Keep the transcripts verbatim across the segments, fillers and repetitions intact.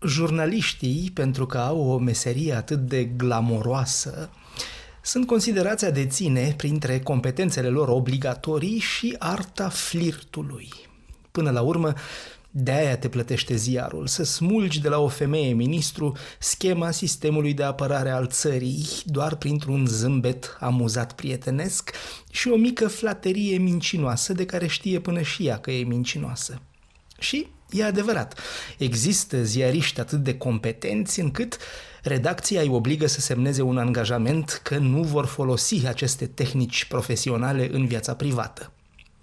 Jurnaliștii, pentru că au o meserie atât de glamoroasă, sunt considerați a deține, printre competențele lor obligatorii, și arta flirtului. Până la urmă, de-aia te plătește ziarul, să smulgi de la o femeie ministru schema sistemului de apărare al țării doar printr-un zâmbet amuzat prietenesc și o mică flaterie mincinoasă de care știe până și ea că e mincinoasă. Și e adevărat, există ziariști atât de competenți încât redacția îi obligă să semneze un angajament că nu vor folosi aceste tehnici profesionale în viața privată.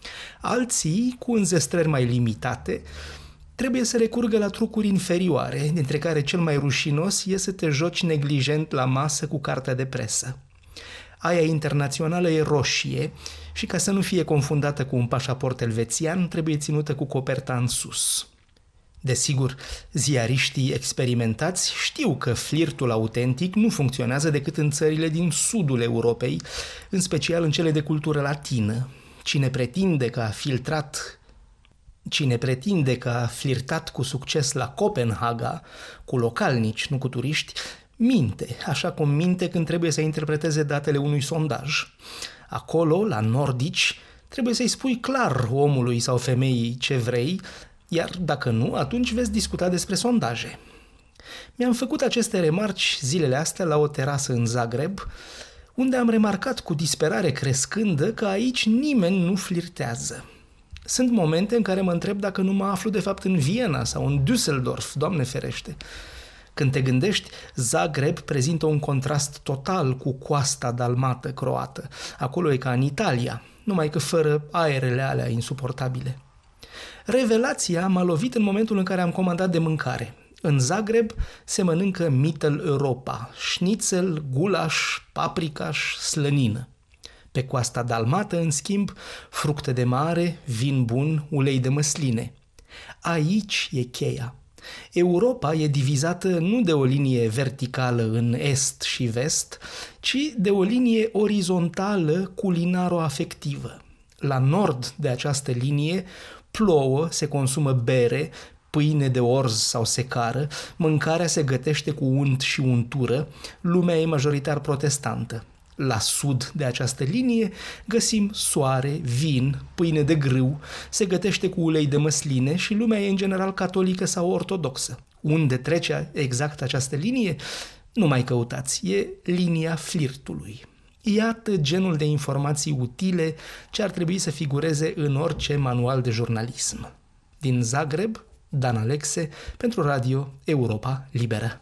Alții, cu înzestrări mai limitate, trebuie să recurgă la trucuri inferioare, dintre care cel mai rușinos e să te joci neglijent la masă cu cartea de presă. Aia internațională e roșie și, ca să nu fie confundată cu un pașaport elvețian, trebuie ținută cu coperta în sus. Desigur, ziariștii experimentați știu că flirtul autentic nu funcționează decât în țările din sudul Europei, în special în cele de cultură latină. Cine pretinde că a filtrat, cine pretinde că a flirtat cu succes la Copenhaga, cu localnici, nu cu turiști, minte, așa cum minte când trebuie să interpreteze datele unui sondaj. Acolo, la nordici, trebuie să-i spui clar omului sau femeii ce vrei, iar dacă nu, atunci veți discuta despre sondaje. Mi-am făcut aceste remarci zilele astea la o terasă în Zagreb, unde am remarcat cu disperare crescândă că aici nimeni nu flirtează. Sunt momente în care mă întreb dacă nu mă aflu de fapt în Viena sau în Düsseldorf, Doamne ferește. Când te gândești, Zagreb prezintă un contrast total cu coasta dalmată croată. Acolo e ca în Italia, numai că fără aerele alea insuportabile. Revelația m-a lovit în momentul în care am comandat de mâncare. În Zagreb se mănâncă Mitteleuropa, șnițel, gulaș, paprikaș, slănină. Pe coasta dalmată, în schimb, fructe de mare, vin bun, ulei de măsline. Aici e cheia. Europa e divizată nu de o linie verticală în est și vest, ci de o linie orizontală culinaro-afectivă. La nord de această linie plouă, se consumă bere, pâine de orz sau secară, mâncarea se gătește cu unt și untură, lumea e majoritar protestantă. La sud de această linie găsim soare, vin, pâine de grâu, se gătește cu ulei de măsline și lumea e în general catolică sau ortodoxă. Unde trece exact această linie? Nu mai căutați, e linia flirtului. Iată genul de informații utile ce ar trebui să figureze în orice manual de jurnalism. Din Zagreb, Dan Alexe, pentru Radio Europa Liberă.